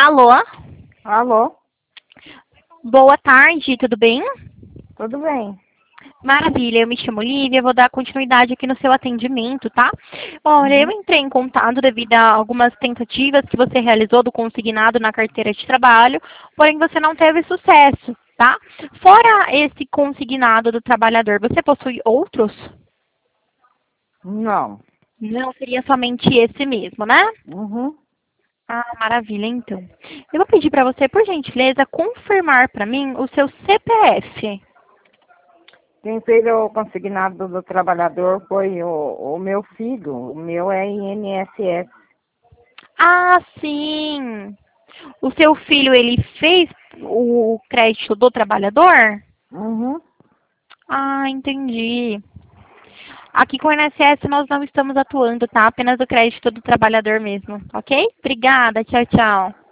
Alô? Alô, Boa tarde, tudo bem? tudo bem? Maravilha, eu me chamo Lívia, vou dar continuidade aqui no seu atendimento, tá? Olha, eu Uhum. entrei em contato devido a algumas tentativas que você realizou do consignado na carteira de trabalho, porém você não teve sucesso, tá? Fora esse consignado do trabalhador, você possui outros? Não. Não, seria somente esse mesmo, né? Uhum. Ah, maravilha, então. Eu vou pedir para você, por gentileza, confirmar para mim o seu CPF. Quem fez o consignado do trabalhador foi o meu filho. O meu é INSS. Ah, sim. O seu filho, ele fez o crédito do trabalhador? Uhum. Ah, entendi. Aqui com o INSS nós não estamos atuando, tá? Apenas o crédito do trabalhador mesmo, ok? Obrigada, tchau, tchau.